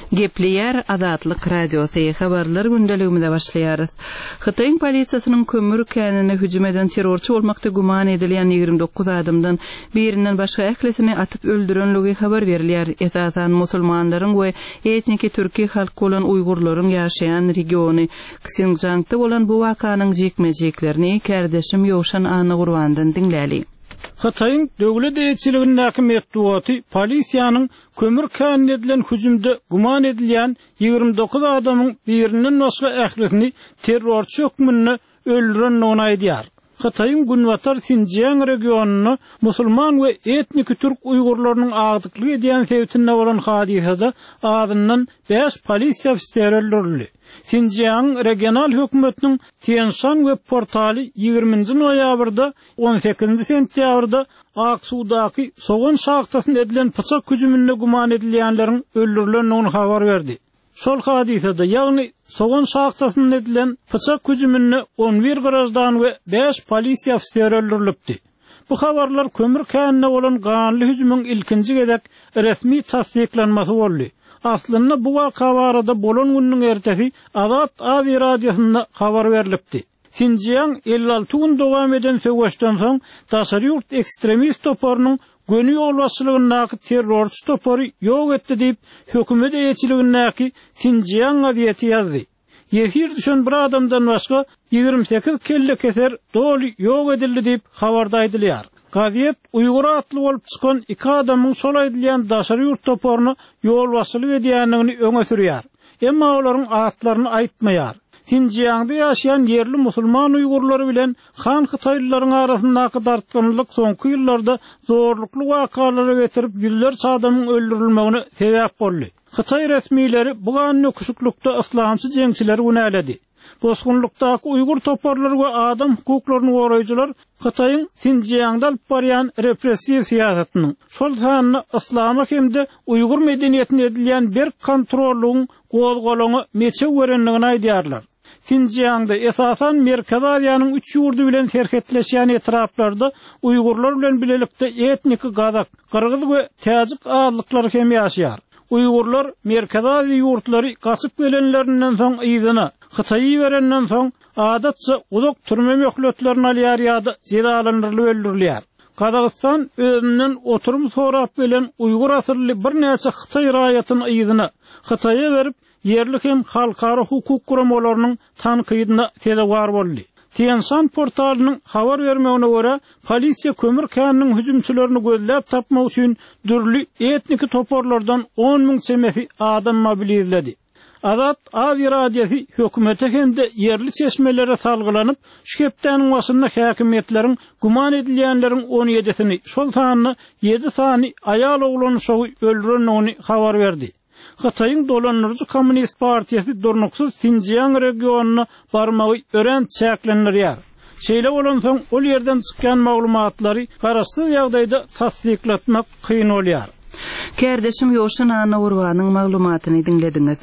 Gepleyer Azatlyk Radiosu habarlar gündeligimizde başlaýarys. Hytaýyň polisiýasynyň kömür känine hüjüm eden terrorçy bolmakda guman edilýän 29 adamdan birinden başga ählesini atyp öldürenligi habar berilýär. Esasan musulmanlaryň we etniki türki halky bolan Uygurlaryň ýaşaýan regiony Xinjiangda bolan bu wakanyň jekmejeklerini kardeşim Ýowşan Ana Gurbandan dinläli. Hytaýyň döwlet eýetçiligindäki metduaty polisiýanyň kömür känine edilen hüjümde guman edilýän 29 adamyň birinden başga ählesini terrorçy hökmünde öldürenligini aýdýar. Hytaýyň Günwatar Xinjiang regionuny musulman we etnik türk Uygurlarynyň agdyklyk edýän sebäpine bolan hadisede adından 5 polisiýa ofiseri öldürildi. Xinjiang regional hökümetiniň Tianshan web portaly 20 noýabrda 18 sentýabrda Aksudaky soğun şahtasyna edilen pyçak hüjüminde guman edilýänleriň öldürilendigini habar berdi. Şol hadisede ýagny soğun şahtasyna edilen pyçak hüjüminde 11 garajdan we 5 polisiýa ofiseri öldürilipdi. Bu habarlar kömür känine bolan ganly hüjümüň ilkinji gezek resmi tasdiklanmasy boldy. Aslında bu waka barada bolan günüň ertesi Azat Azi radiosunda habar berilipdi. Xinjiang 56 gün dowam eden söwüşden soň daşary ýurt ekstremist toporynyň gönü ýolbaşçylygyndaky terrorçy topory ýok etdi diýip hökümet eýetçiligindäki Xinjiang gazieti ýazdy. Ýehir düşen bir adamdan başga 28 kelle keser doly ýok edildi diýip habarda aýdylýar. Gaziet Uygur atly bolup çykan 2 adamyň şol aýdylýan daşary ýurt toporyny ýolbaşçylyk edýänligini öňe sürýär. Emma olaryň atlaryny aýtmaýar. Xinjiangda ýaşaýan yerli musulman Uygurlary bilen Han Hytaýlylaryň arasyndaky dartgynlyk soňky ýyllarda zorlukly wakalary getirip ýüllerçe adamyň öldürilmegine sebäp boldy. Hytaý resmiýleri bu ganly kuşuklukda islamçy jeňçileri günäledi. Bosgunlukdaky Uygur toporlary we adam hukuklaryny goraýjylar Hytaýyň Xinjiangda alyp barýan repressiw siýasatynyň şol sanyny islama hemde Uygur medeniýetine edilýän bir kontrollyň gozgolany meçe werenligini aýdýarlar. Xinjiangda esasan Merkez Aziýanyň 3 ýurdu bilen terhetleşýän etraplarda Uygurlar bilen bilelikde etnik gazak, Kyrgyz we Täjik azlyklary hem ýaşaýar. Uygurlar Merkez Aziýa ýurtlary gaçyp gelenlerinden soň ýygyna Hytaýy berenden soň adatça uzak türme möhletlerini alýar ýa-da cezalandyrylyp öldürilýär. Kazakystan özünden oturum sorap bilen Uygur asyrly bir näçe Hytaý raýatyny ýygyna Hytaýa berip yerlik hem halkara hukuk guramalarynyň tankydyna sebäp boldy. Tianshan portalynyň habar bermegine görä, polisiýa kömür käniniň hüjümçilerini gözläp tapmak üçin dürli etnik toporlardan 10 000 çemesi adam mobilizledi. Azat Azi radiosu hökümete hemde yerli çeşmelere salgylanyp, şükepdäniň başynda häkimetleriň guman edilýänleriň 17-sini, şol sanyny 7 sany aýal oglany şowy öldürenligini habar berdi. Hytaýyň dolanýarjy Kommunist partiýasy durnuksuz Xinjiang regionuny barmagy ören çäklenýär. Şeýle bolan soň ol ýerden çykýan maglumatlary garaşsyz ýagdaýda tasdiklatmak kyn bolýar. Kardeşim Ýowşan Ana Gurbanyň maglumatyny dinlediňiz.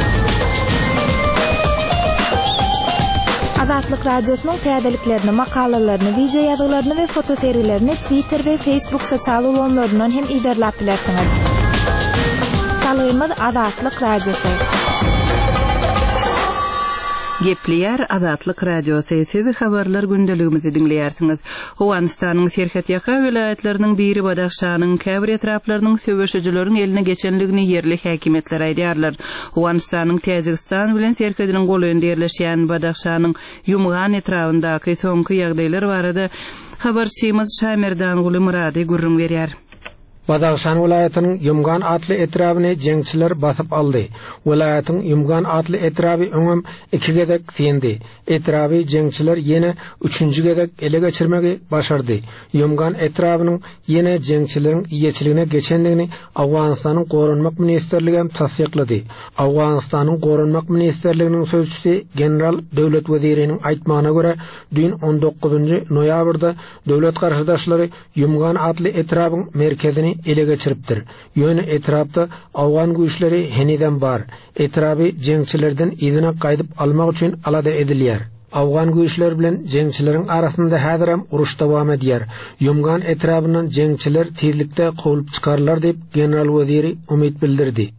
Azatlyk Radiosynyň täzeliklerini, makalalaryny, video ýazgylaryny we fotoseriýlerini Twitter we Facebook sosial ulanlaryndan hem iderläp bilersiňiz. Salymyz Azatlyk Radiosu. Gepleyer Azatlyk Radiosu. Siz habarlar gündeligimizi dinleýärsiňiz. Owganistanyň Serhatýaka vilayetleriniň biri Badaxşanyň käbir etraplarynyň söwüşçileriň eline geçenligini yerli häkimetler aýdýarlar. Owganistanyň Täjikistan bilen serhediniň golanynda ýerleşýän Badaxşanyň Ýumgan etrapyndaky soňky ýagdaýlar barada habarçymyz Şamerdan Guly Murady gurrun berýär. Badaxşan vilayatynyň Ýumgan atly etrabyny jeňçiler basyp aldy. Vilayatyň Ýumgan atly etraby öňem 2 gedek sendi. Etraby jeňçiler ýene 3-nji gedek ele geçirmegi başardy. Ýumgan etrabynyň ýene jeňçileriň iýeçiligine geçenligini Awganistanyň Goranmak ministrligi hem tasdiklady. Awganistanyň Goranmak ministrliginiň sözçüsi general döwlet weziriniň aýtmagyna görä, dün 19-njy noýabrda döwlet garşydaşlary Ýumgan atly etrabyň merkezini ele geçiripdir. Ýöne etrapda Awgan güýçleri heniden bar. Etrapy jeňçilerden ýygyna gaýdyp almak üçin alada edilýär. Awgan güýçler bilen jeňçileriň arasynda häzir hem uruş dowam edýär. Ýumgan etrapyndan jeňçiler tezlikde goýulyp çykarlar diýip general weziri umyt bildirdi.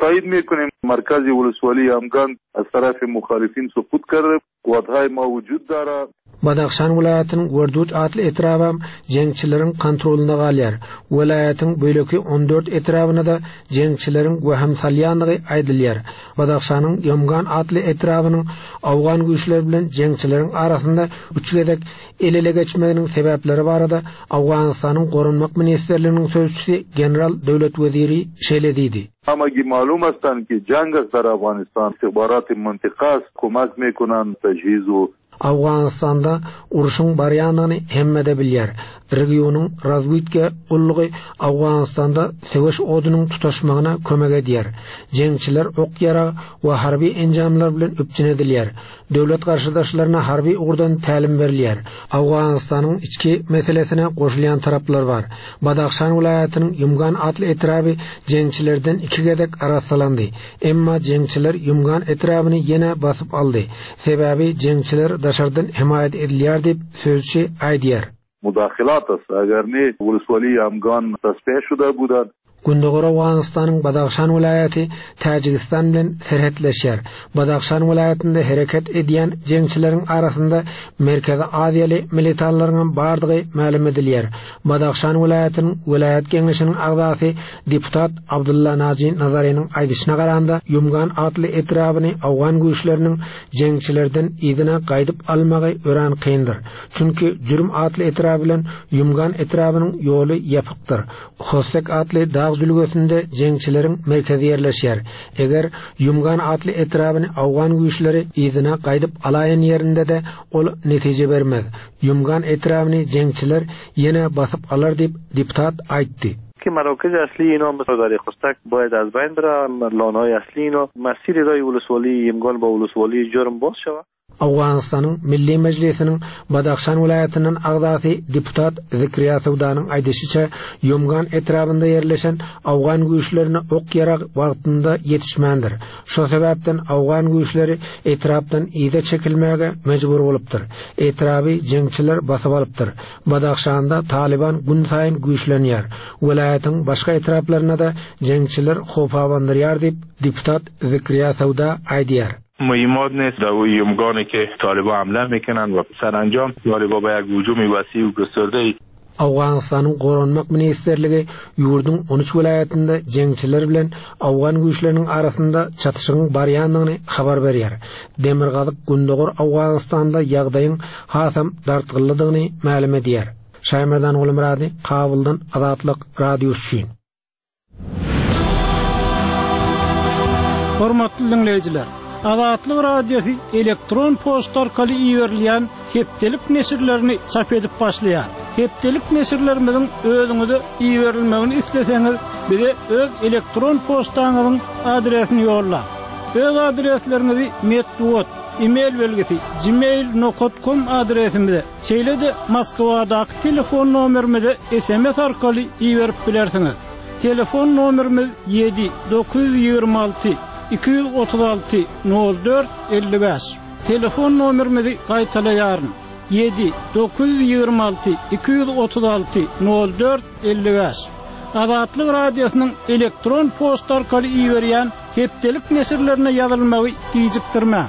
تایید میکنیم مرکز ولسوالی همگان از طرف مخالفین سقوط کرده، قوت‌های ما وجود داره. Badaxşan vilayatının Gorduç adlı etrafım jengçilerin kontrolünde galyar. Vilayatın böleki 14 etrafına da jengçilerin waham salyanlığı aydylyar. Badaxşanın Yomgan adlı etrafının Afgan güýçleri bilen jengçilerin arasında üçgedek elele geçmeginin sebepleri barada Afganistanyň Gorunmak Ministerliğiniň sözçüsü General Döwlet Weziri şeýledidi. Ama ki malum astan ki jang dar Afganistan istihbarat-ı mıntıkas komak mekunan tejhizu Afganistanda uruşun baryanını hemmede bilyer. Regionun razvitka ulluğu Afganistanda seveş odunun tutaşmağına kömek ediyer. Jengçiler ok yara ve harbi enjamlar bilen öpçün edilyer. Dövlet karşıdaşlarına harbi uğurdan talim verilyer. Afganistanın içki meselesine koşulayan taraflar var. Badaxşan vilayatının Yumgan adlı etrafı jengçilerden 2 gedek arasalandı. Emma jengçiler Yumgan etrafını yine basıp aldı. Sebebi jengçiler daşardan himayet edilýär dip sözçi aýdýar. Mudaxilat agar ne Wolswali Afgan tasbih şuda budan. Gündogor Afganistanyň Badaxşan vilayaty Täjikistan bilen serhetleşýär. Badaxşan vilayatynda hereket edýän jengçileriň arasynda Merkezi Aziýaly militarlaryň bardygy ma'lum edilýär. Badaxşan vilayatynyň vilayat geňeşiniň agzasy deputat Abdulla Naji Nazarynyň aýdyşyna garanda Yumgan adly etrabyny Afgan güýçleriniň jengçilerden ýygyna gaýdyp almagy ören kyndyr. Çünki Jürüm adly etraby bilen Yumgan etrabynyň ýoly ýapykdyr. Hosek adly Zülgösünde jengçilerin merkezi yerleşýär. Eger Yumgan adly etrabyny Afgan güýçleri ýygyna gaýdyp alaýan ýerinde de ol netije bermez. Yumgan etrabyny jengçiler ýene basyp alar dip deputat aýtdy. که مراکز اصلی اینا مثل داری خستک باید از بین بره، لانه‌های اصلی اینا مسیر رای ولسوالی یمگان با ولسوالی جرم باز شود. Afganistanyň Milli Meclisining Badaxşan vilayatynyň agzasy deputat Zikriya Sowdanyň aýdýaşyça Yumgan etrafynda ýerleşen Afgan güýçlerine ok ýarag wagtynda ýetişmändir. Şo sebäpden Afgan güýçleri etrapdan ýyda çekilmäge mejbur bolypdyr. Etrapy jengçiler basyp alypdyr. Badaxşanda Taliban gün saýyn güýçlenýär. Vilayatyň başga etraplaryna da jengçiler howpawandyrýar dip deputat Zikriya Sowda aýdýar. مهمات نیست در یمگانی که طالبان حمله میکنن و سرانجام طالبان با یک هجوم وسیع و گسترده Afganistanyň Gorunmak Ministerligi ýurdun 13 vilayatynda jengçiler bilen Afgan güýçleriniň arasynda çatışygyň barýanlygyny habar berýär. Demirgazyk Gündogor Afganistanda ýagdaýyň hasam dartgyllydygyny ma'lum edýär. Şaýmerdan Ulumrady, Kabuldan Azatlyk radiosu üçin. Hormatly dinleýijiler, Azatlyk radiosu elektron posta orkaly iýerilýän hepdelik nesirlerini çap edip başlaýar. Hepdelik nesirlerimizin özüňize iýerilmegini isleseňiz, bize öz elektron postaňyzyň adresini ýollar. Öz adreslerinizi metduat, e-mail belgisi gmail.com adresimize, şeýle-de Moskwadaky telefon nomerimize SMS orkaly iýerip bilersiňiz. Telefon nomerimiz 7-926 236 04 55. Telefon nomerimizi gaýtalaýaryn. 7-926 236 04 55. Azatlyk radiosynyň elektron posta orkaly iýerýän hepdelik nesirlerine ýazylmagy gijikdirmä.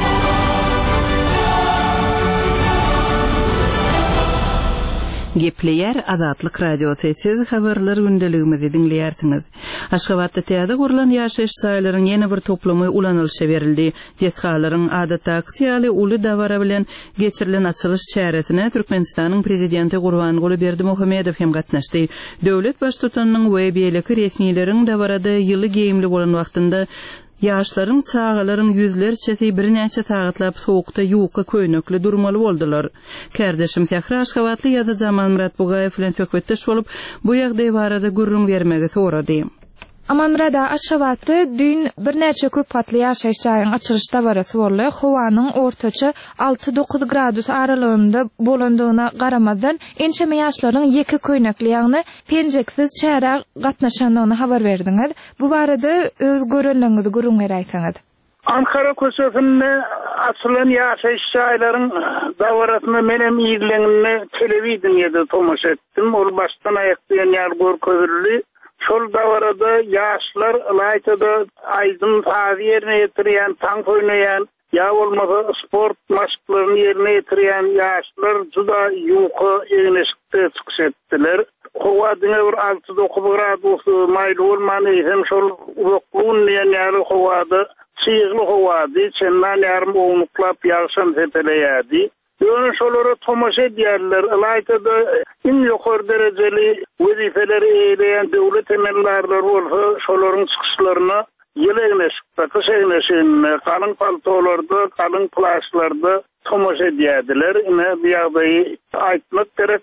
Gepleyer Azatlyk radiosu siz habarlar gündeligimizi dinleýärsiňiz. Aşgabatda täze gurulan ýaşaýyş saýlaryň ýene bir toplamy ulanylşa berildi. Ýetgalaryň adatda aksiýaly uly dawara bilen geçirilen açylyş çäresine Türkmenistanyň prezidenti Gurbanguly Berdimuhammedow hem gatnaşdy. Döwlet baştutanynyň we beýleki resmiýleriň dawarada ýyly geýimli bolan wagtynda ýaşlaryň çağalaryň ýüzlerçesi bir näçe saýatlap sowukda ýuwka köýnekli durmaly boldylar. Kardeşim Sähra Aşgabatly ýa-da Jamal Murat Bugaýew bilen söhbetdeş bolup bu ýagdaý barada gürrüň bermegi sorady. Amanrada Aşgabatda dün bir näçe köp patly ýaşaýyş jaýyň açylyş dawarasy boldy. Howanyň ortaça 6-9 gradus aralygynda bolandygyna garamazdan ençeme ýaşlaryň ýeki köýnekli ýagny penjeksiz çäre gatnaşandygyny habar berdiňiz. Bu barada öz görünleňizi gürrüň beräýsiňiz. Ankara köşesinde açılan ýaşaýyş jaýlaryň dawarasyna menem ýygyleňini telewiziýede tomaşa etdim. Ol başdan aýak diýen ýar görkezli. şol dawarada ýaşlar laytada aýdym tazy ýerine ýetirýän, tank oýnaýan, ýa bolmasa sport maşklaryny ýerine ýetirýän ýaşlar juda ýuky ýeňeşikde çykşetdiler. Howa diňe bir 6-9 gradus maýly bolmany hem şol uwakluň ýa-ni howada çyýgly howady, çendan ýarym oňuklap ýagşan tepeleýärdi. Ýöne şolary tomaşa edýärler. Alaytada in ýokary derejeli wezifeleri eýleýän döwlet emelleri bolsa, şolaryň çykyşlaryna ýeleňeşikde, kışeňeşikde, kalyň paltolarda, kalyň plaşlarda tomaşa edýärdiler. Ine bu ýagdaýy aýtmak gerek.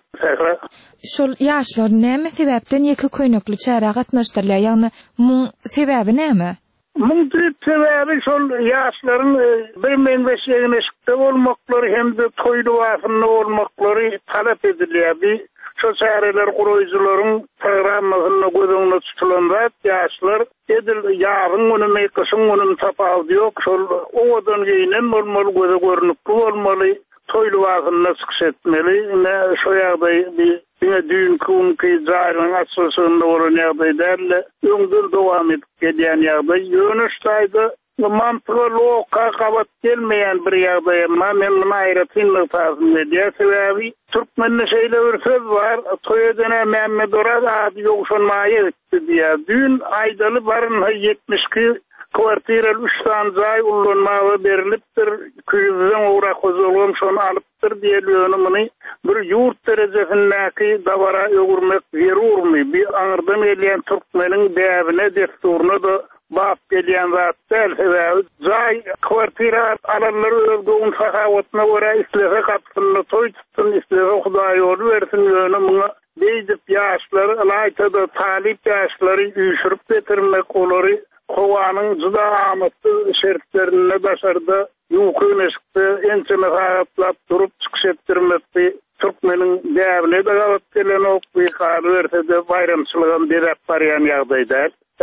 Şol ýaşlar näme sebäpden ýeke köýnekli çäre gatnaşdyrlar? Ýagny muň sebäbi näme? Muň sebäbi şol ýaşlaryň bir-birini ýeňeşikde bolmaklary hem de toýly wagtynda bolmaklary talap edilýär. Şu çäreler guruýjularyň programmasyna gözüňde tutulanda ýaşlar edil ýaryn günüme kışyň günüme tapawdy ýok. Şol owadan geýinen bolmaly, göze görnükli bolmaly, toýly wagtynda çykşetmeli. Ine şo ýagdaý bir dünkü jaýryň açylşynda bolan ýagdaýda öňdür dowam edip gelýän ýagdaý ýönüşdaýdy. Mantygy loka gabat gelmeýän bir ýagdaý, men aýratynlyk taýsyn edýär. Sebäbi türkmenne şeýle bir söz bar, toýedene Mehmet Orad ady ýokşanmaýy etdi diýär. Dün aýdaly baryn 72 kwartira 3 tan jaý ullanmagy berilipdir. Küýüzden ora kozulgum şonu alypdyr diýilýär. Muny bir ýurt derejesindäki dawara öwürmek zerurmy? Bir aňyrdan gelýän türkmeniň däbine desturuny da bap gelýän zatlar sebäbi jaý kwartira alanlary öwdüň sahawatyna görä islehe kapsyny toý tutun, islehe Hudaý ýol bersin ýöne muňa beýdip ýaşlar alaytada talip ýaşlary üýşürip getirmek olary howanyň juda amatly şertlerine başarda ýukyneşikde ençeme haýatlap durup çykşetdirmekdi. Türkmeniň däbine de galat gelen okby haly berse bayramçylygyň berip barýan ýagdaýda.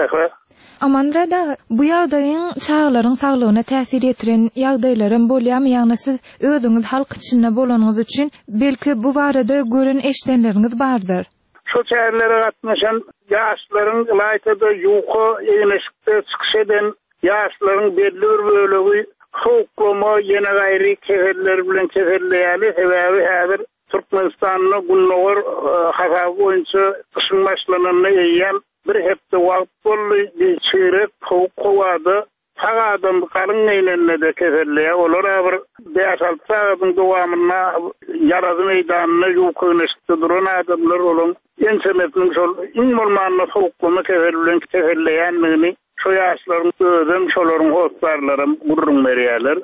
Amanrada bu ýagdaýyň çağlaryň saglygyna täsir etiren ýagdaýlarym bolýarmy? Ýagny siz özüňiz halk içinde bolanyňyz üçin belki bu barada gören eşdenleriniz bardyr. Şu çärlere gatnaşan ýaşlaryň ýaýtada ýuky ýeňeşikde çykşeden ýaşlaryň belli bir bölegi howklama ýene gaýry keherler bilen keherleýäli. Sebäbi häzir Türkmenistanyň günnäwir hasab boýunça kışyň başlananyny ýeýän bir hepde wagt bolly bir çeyrek howklawada tagadym kalyň eýlenle de keherleýär. Olar bir 5-6 sagatyň dowamyna ýarazy meýdanyna ýukyneşikde duran adamlar bolan ençemetniň şol iň bolmanyny howklama keher bilen keherleýänligini şu ýaşlaryň özüm şolaryň howtlarlarym gurrun berýärler.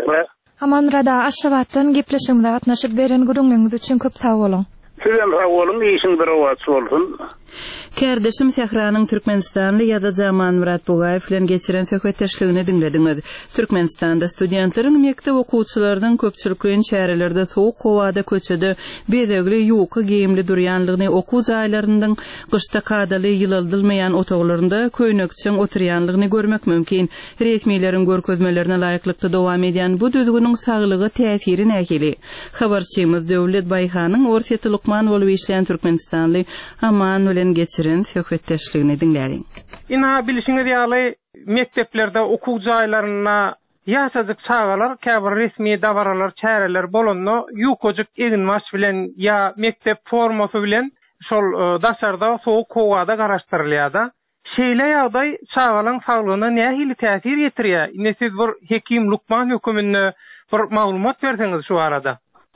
Amanrada Aşgabatdan gepleşigimde gatnaşyp beren gurrunlygyňyz üçin köp sag bolun. Sizem sag bolun, işiň bir wagt bolsun. Kerdeşim Sehranyň Türkmenistanly ýa-da Jaman Murat Bugaýew bilen geçiren söhbetdeşligini dinlediňiz. Türkmenistanda studentlaryň mektep okuwçylarynyň köpçülikliň çärelerde sowuk howada köçedi, bezegli ýuky giyimli durýanlygyny okuw jaýlaryndan gyşda kadaly ýylyldylmaýan otoglarynda köýnekçiň oturýanlygyny görmek mümkin. Resmiýlerin görkezmelerine laýyklykda dowam edýän bu düzgüniň saglygy täsiri näkeli? Habarçymyz Döwlet Baýhanyň Orsiýeti Lukman bolup işleýän Türkmenistanly Aman bilen geçiren söhbetdeşligini dinläriň. Ina bilişiňiz ýaly mekteplerde okuw jaýlaryna ýaşadyk çağalar, käbir resmi dawaralar, çäreler bolanno ýukojuk eginmaş bilen ýa mektep formasy bilen şol daşarda sowuk howada garaşdyrylýar. Şeýle ýagdaý çağalaryň saglygyna nähili täsir ýetirýär? Ine siz bir hekim Lukman hökümine bir maglumat berseňiz şu arada.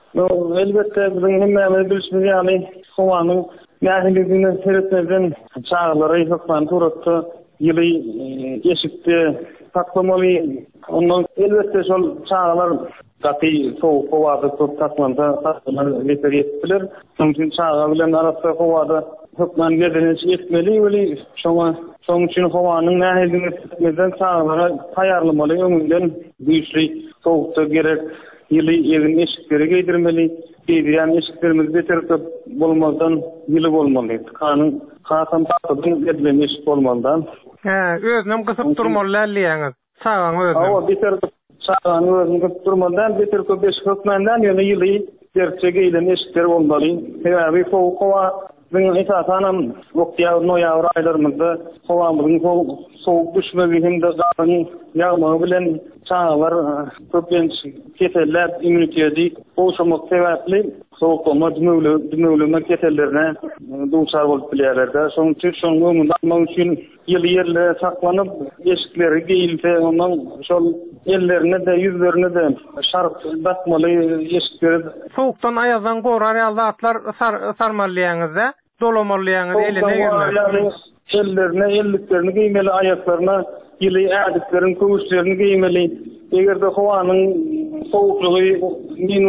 Elbette bizim hemme bilişimiz ýaly howanyň nähililigini seretmeden çağalary hukman turatdy, ýyly eşikde taklamaly. Ondan elbette şol çağalar gaty sowuk howada taklanda taklalar leperetdiler. Şonuň çağa bilen arasynda howada hukman gedeniş etmeli we şoň üçin howanyň nähililigini seretmeden çağalara taýýarlamaly, öňünden güýçli sowukda gerek ýyly evin eşikleri geydirmeli. Geydiren eşiklerimiz beterip bolmazdan ýyly bolmaly. Kasam taýdan edilmiş bolmandan. Özünem gysyp durmaly ýaňyz. Çağaň özünem. Awa beterip çağaň özünem gysyp durmadan beterip beş hukmandan ýöne ýyly gerçek eýlen eşikler bolmaly. Sebäbi sowuk howa Benim esasen oktyabr, noyabr aylarımızda havamızın soğuk düşmesi hem de qarın yağmağı bilen çağlar köplenç keteller immuniteti oluşmak sebepli soğuklama dümövlüme ketellerine duçar olup bilerler. Şoň üçün ömürden için yerle saklanıp eşikleri giyilse ondan şol ellerine de yüzlerine de şarp basmalı eşikleri. Soğuktan ayazdan gorar zatlar sarmallayanızda dolamallayanız eline girmez. Elliklerini giymeli, ayaklarına yılı ədiklerin kövüşlerini giymeli. Eğer de havanın soğukluğu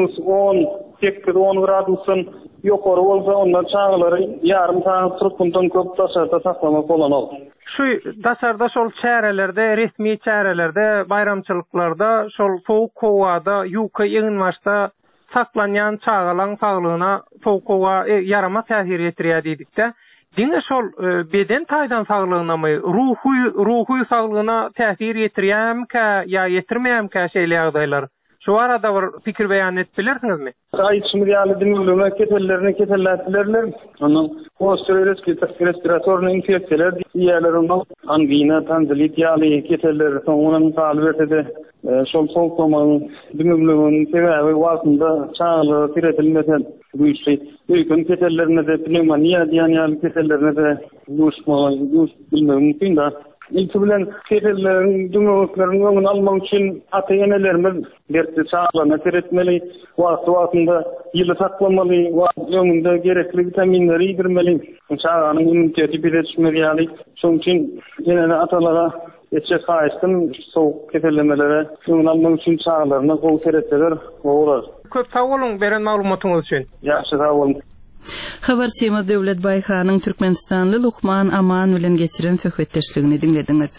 -10 gradusdan yukarı olsa onlar çağları yarım saat turupundan köp tasarda saklamak olan ol. Şu tasarda şol çärelerde, resmi çärelerde, bayramçılıklarda, şol soğuk kovada, yuka yığınmaşta saklanyan çağalan sağlığına soğuk kova yarama täsir etiriyor dedik-de. Diňe şol beden taýdan sağlığına mı, ruhuy sağlığına täsir etirýärmi-kä ýa etirmeýärmi-kä şeýle ýagdaýlar? Şu arada bir fikir beýan etdilersiniňizmi? Aýtşymy ýaly dinleme ketellerler, onuň respiratorny infeksiýalar diýerler, angina, tanzilit ýaly keteller soňuň talip etdi. Şol soğuklamanyň dinlemeginiň sebebi wagtynda çağly tiretilmesen güýçli. Öýkün ketellerine de pneumoniýa diýen ketellerine de bilmem mümkin da. İlk bilen ketellerin dümöklerini öňüne almak üçin ata-enelerimiz dertli çağlarına tiretmeli, wagtynda ýyly saklamaly, öňünde gerekli vitaminleri ýedirmeli. Çağanyň immuniteti biletişmeli ýaly. Şoň üçin ene atalara etçe kaýsyn soğuk ketellemelere öňüne almak üçin çağlarına gowy teretseler bolar. Köp sag bolun beren maglumatyňyz üçin. Ýaxşy sag bolun. Habarçymy Döwlet Baýhanyň Türkmenistanly Lukman Aman bilen geçiren söhbetdeşligini dinlediňiz.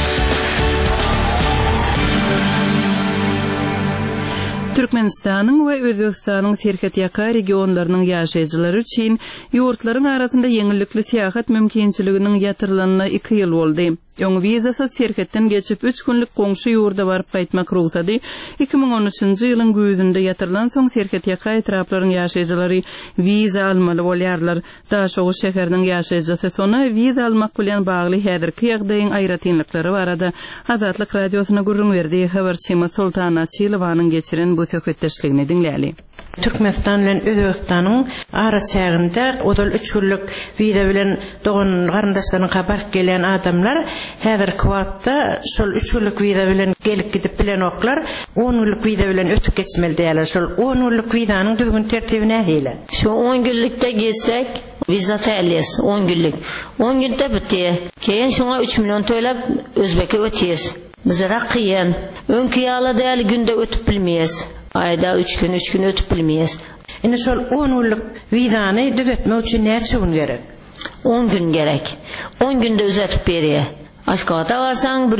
Türkmenistanyň we Özbegistanyň serhat ýaka regionlarynyň ýaşaýjylary üçin ýurtlaryň arasynda ýeňillikli seýahat mümkinçiliginiň ýatyrylanyna 2 ýyl boldy. Ýöňe wizasy serhatdan geçip 3 günlik goňşy ýurda baryp gaýtmak ruhsady 2013-nji ýylyň güýzünde ýatyrylan soň serhat ýaka etraplaryň ýaşaýjylary wiza almaly bolýarlar. Daşogy şäheriniň ýaşaýjysy sona wiza almak bilen bagly häzirki ýagdaýyň aýratynlyklary barada Azatlyk radiosyna gurrun berdi. Habarçymy Sultana Çylowanyň geçiren bu söhbetdeşligini dinläli. Türkmenistan bilen Özbegistanyň ara çäginde odal 3 günlük wiza bilen dogan garyndaşlaryň habar gelen adamlar häzirki wagtda şol 3 günlük wiza bilen gelip gidip bilen oklar 10 günlük wiza bilen ötüp geçmeli diýerler. Şol 10 günlük wizanyň düzgün tertibi nähile? Şu 10 günlükde geçsek viza täýärliýäs 10 günlük. 10 günde bitdi. Keyin şoňa 3 million töläp Özbeke ötýäs. Bizlere kıyın. Öňkü ýaly däl günde ötüp bilmeýäs. Ayda 3 gün ötüp bilmeýäs. Indi şol 10 günlük wizany düzetmek üçin näçe gün gerek? 10 gün gerek. 10 günde uzatып berýär. Aşgabat'a barsaň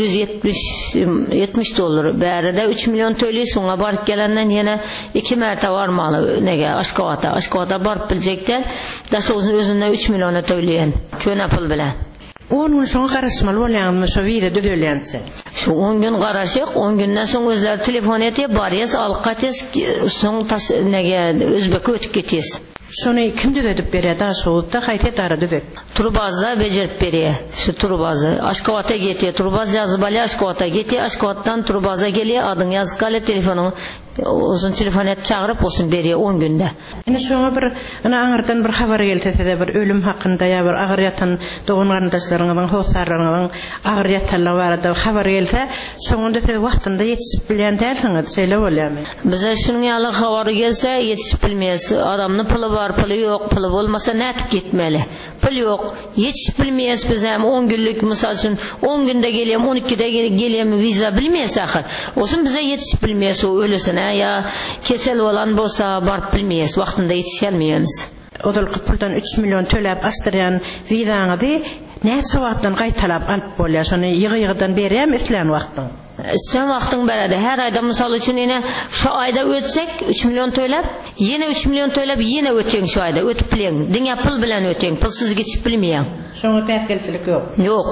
$70. Bäride 3 million töli soňa baryp gelenden ýene 2 märte barmaly nege Aşgabat'a. Aşgabat'a baryp biljekler. Daşogyň özünde 3 million töleýän. Köne pul bilen. 10 gün soň garaşmaly bolýanmy şu wiza düzelýänse. Şu 10 gün garaşyk, 10 günden soň özleri telefon etip barýas, alqatys, soň taş nege Özbeke ötüp getýäs. Şonu kim düzetip berýär? Daşowda haýta dara düzet. Turbazda bejerip berýär. Şu turbazı Aşgabat'a getýär. Turbaz ýazyp alýar, Aşgabat'a getýär. Aşgabatdan turbaza gelýär, adyň ýazyp galy telefonuň uzun telefon et çağırıp olsun berýär 10 günde. Ene şoňa bir aňardan bir habar geltese bir ölüm hakynda ýa bir agyr ýatan dogan garyndaşlaryňyň, howsarlaryňyň agyr ýatanlar barada habar gelse, şoňda siz wagtynda ýetişip bilýän dälsiňiz, şeýle bolýarmy? Bize şunuň ýaly habary gelse ýetişip bilmeýäs. Adamnyň puly bar, puly ýok, puly bolmasa nätip gitmeli. Pul ýok, ýetişip bilmeýäs biz hem 10 günlük mysal üçin 10 günde gelýär, 12'de gelýär wiza bilmeýäs ahyr. Olsun bize ýetişip bilmeýäs o ölesine ya kesel olan bolsa baryp bilmeýäs, wagtynda ýetişelmeýäs. Odal puldan 3 million töläp astyrýan wizany näçe wagtdan gaýtalap alyp bolýar? Şonu ýygy-ýygydan berýärmi islen wagtyň? Sen wagtyň beradi. Her ayda mysal üçin ene şu ayda ötsek 3 million töläp, ýene 3 million töläp, ýene ötýän şu ayda ötüp bilen. Diňe pul bilen ötýän, pulsuz geçip bilmeýän. Şoňa täsirçilik ýok. Ýok.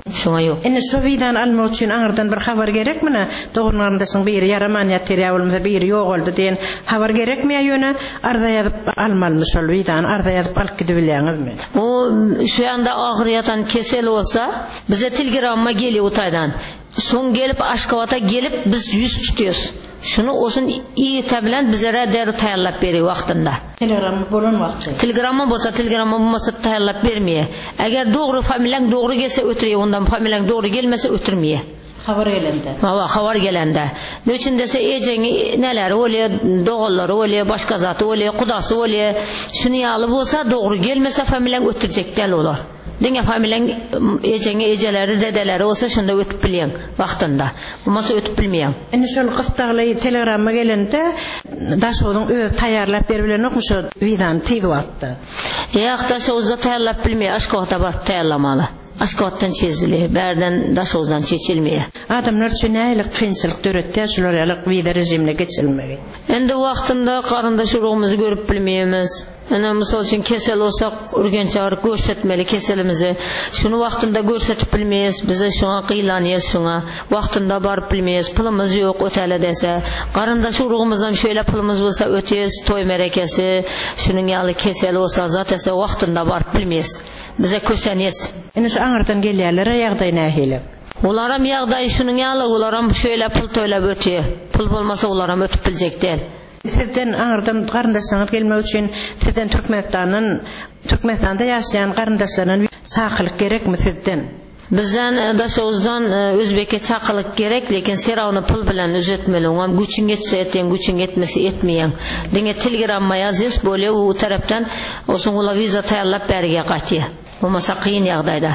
Şuna yok. Ene şu vidan almak üçün aňyrdan bir habar gerekmine? Doğrularındasyň biri yaramanýat terýawulmyza biri ýok boldy diýen habar gerekmi ýöne arda ýazyp almaly şol vidan arda ýazyp alyp gidip bilýäňizmi? O şu anda ağrıyatan kesel olsa bize telegramma geliyor Utaydan. Son gelip Aşgabat'a gelip biz yüz tutuyoruz. Şunu olsun iyi tabilen bize radar tayarlap veriyor vaktinde. Telegramma bolan wagty. Telegramma bolsa telegramma bolmasa tayarlap bermiyor. Eğer doğru familiýaň doğru gelse ötürüyor, ondan familiýaň doğru gelmese ötürmiyor. Habar gelende. Habar gelende. Ne için dese ejeňi neler bolýar, dogallar bolýar, başga zat bolýar, kudasy bolýar. Şunu ýaly bolsa doğru gelmese familiýaň ötürjek del olar. Diňe familiýaň ejeňi ejeleri dedeleri olsa şunda ötüp bilýän wagtynda. Bolmasa ötüp bilmeýän. Ene şol gıstagly telegramma gelende daşowyň öz taýýarlap berbilenokmy şu vidan tyýyp atdy. Ýa-da şowda taýýarlap bilmeýär, Aşgabatda bar taýýarlamaly. Aşgabatdan çezili, berden daşowdan çeçilmeýär. Adamlar üçin nälik kynçylyk döretdi, şular ýalyk vida rejimine geçilmegi. Endi wagtynda garyndaş urugymyzy görüp bilmeýärmiz. Ana mysal üçin kesel olsak urgen çağırıp görsetmeli keselimizi. Şunu wagtynda görsetip bilmeýäs, bize şoňa gıýlanýas şoňa. Wagtynda baryp bilmeýäs, pulymyz ýok ötele dese. Garyndaş urugymyzdan şöyle pulymyz bolsa ötýäs, toý merekesi, şunyň ýaly kesel olsa zat ese wagtynda baryp bilmeýäs. Bize kösenýäs. Ene şu aňyrdan gelýärler ýagdaý nähili. Olaram ýagdaý şunyň ýaly, olaram şöyle pul toýlap ötýär. Pul bolmasa olaram ötüp biljek del. Sizden aňyrdan garyndaşlaryňyz gelmek üçin sizden Türkmenistanda ýaşaýan garyndaşlaryň çakylyk gerekmi sizden? Bizden daşowuzdan Özbekçe çakylyk gerek, lekin serawny pul bilen üzetmeli. Oňam güçün geçse eten, güçün getmesi etmeýän. Diňe telegramma ýazýas, bolýar o tarapdan olsun ola viza taýýarlap berge gatýar. Bolmasa kıyın ýagdaýda.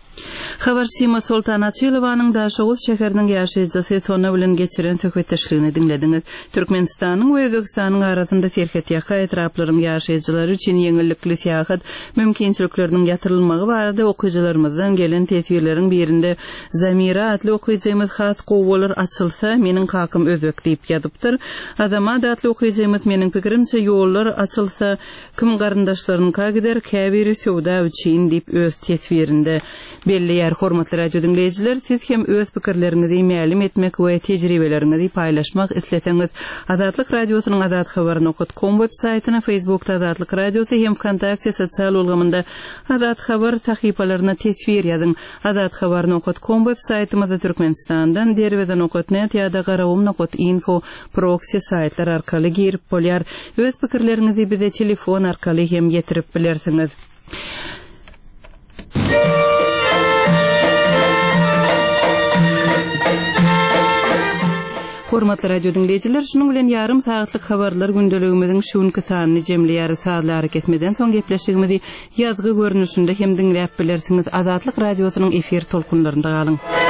Habar Sima Sultanatçylowanyň Daşowuz şäheriniň ýaşaýjysy sona bilen geçiren söhbetdeşligini dinlediňiz. Türkmenistanyň we Özbekistanyň arasynda serhetýaka etraplaryň ýaşaýjylary üçin ýeňillikli seýahat mümkinçilikleriniň ýatyrylmagy barada okuwçylarymyzdan gelen tesirleriň birinde Zamira adly okuwçymyz has gowular açylsa meniň kakym özbek diýip ýazypdyr. Adama adly okuwçymyz meniň pikirimçe ýollar açylsa kim garyndaşlarynyňka gider käbiri sowda üçin diýip öz tesirinde belli. Hormatly radio dinleyijiler, siz hem öz pikirleriňizi ma'lum etmek we tejribeleriňizi paýlaşmak isleseňiz, Azatlyk radiosynyň azathabar.com web saytyna, Facebookda Azatlyk radiosy hem Kontakte sosial ulgamynda Azat Habar sahypalaryna tesvir ýazyň. Azathabar.com web saytymyzda Türkmenistandan derweden.net ýa-da garawum.info proxy saytlar arkaly girip bolýar. Öz pikirleriňizi bize telefon arkaly hem ýetirip bilersiňiz. Hormatly radio dinleyijiler, şunuň bilen ýarym saatlyk habarlar gündeligimiziň şuňky sanyny jemleýär saatlar kesmeden soň gepleşigimizi ýazgy görnüşinde hem dinläp bilersiňiz. Azatlyk radiosynyň efir tolkunlarynda galyň.